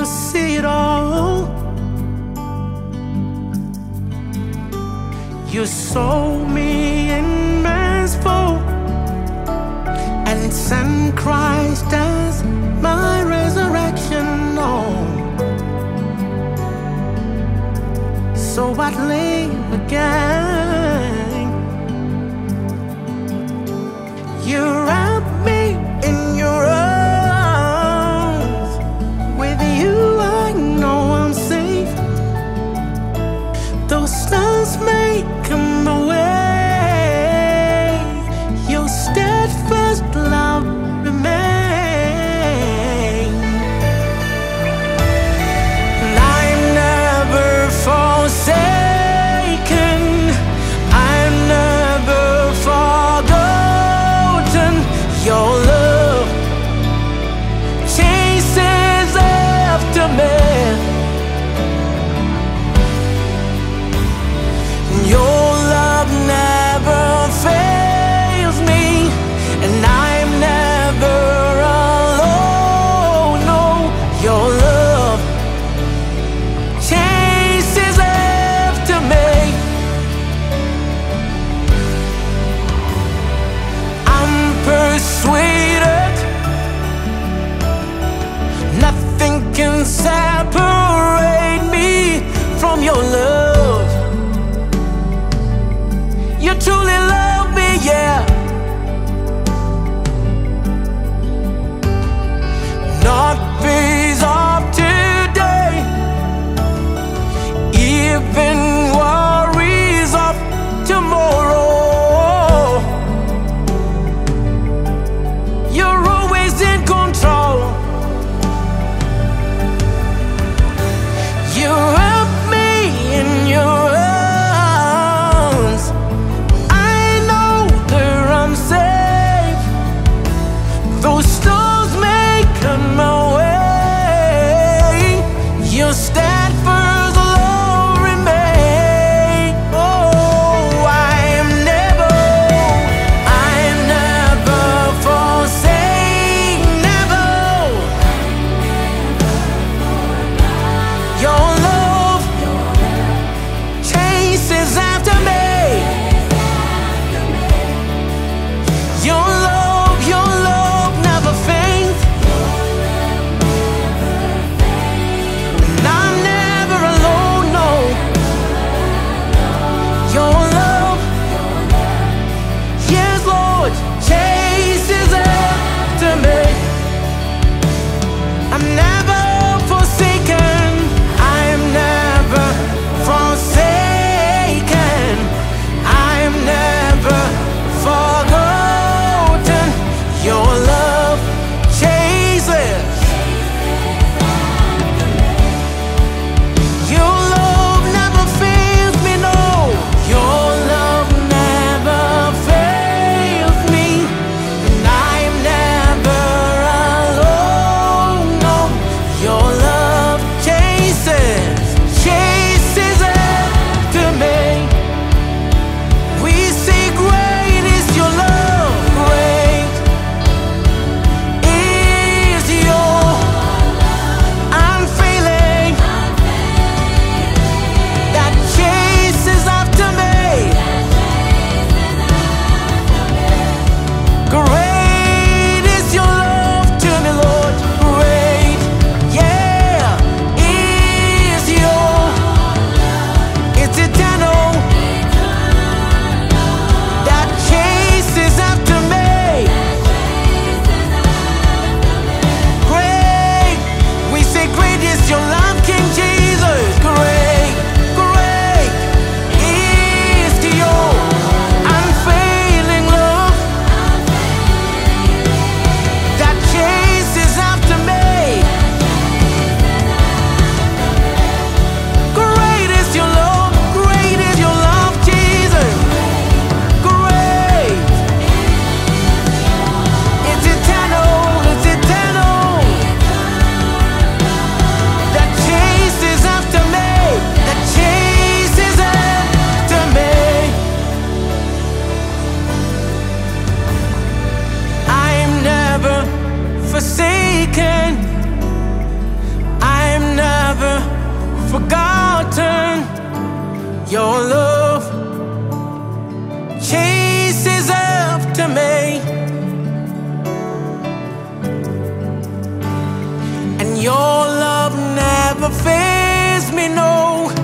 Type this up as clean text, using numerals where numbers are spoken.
see it all. You saw me in man's fall and sent Christ as my resurrection. Oh, so I'd live again. You wrap me in your arms. With you I know I'm safe. Those stars may come away, your steadfast love remain. And I'm never forsaken, I'm never forgotten. Your love chases after me. Your love never fails me, and I'm never alone. No, your love chases after me. I'm persuaded nothing can separate me from your love. You truly love me, yeah. Not peace of today, even worries of tomorrow. You're always in control. You wrap me in your arms. Those stars may come my way, your steadfast love remain. Oh, I am never forsaken, never. Your love chases after me. Your love never faints. And I'm never alone, no. Your love, yes, Lord, chases after me. I'm never forsaken, I'm never forsaken, I'm never forgotten. Your love chases. Your love never fails me, no. Your love never fails me, and I'm never alone, no. Your love chases after me. We say great is your love, great is your unfailing that chases after me. Great is your love to me, Lord. Great, yeah, is your, it's eternal that chases after me. Great, we say great is your love, King Jesus. Great, great is your unfailing love that chases after me. Great is your love, Jesus. Great, it's eternal, that chases after me, that chases after me. I'm never forsaken, I'm forgotten. Your love chases after me, and your love never fails me, no.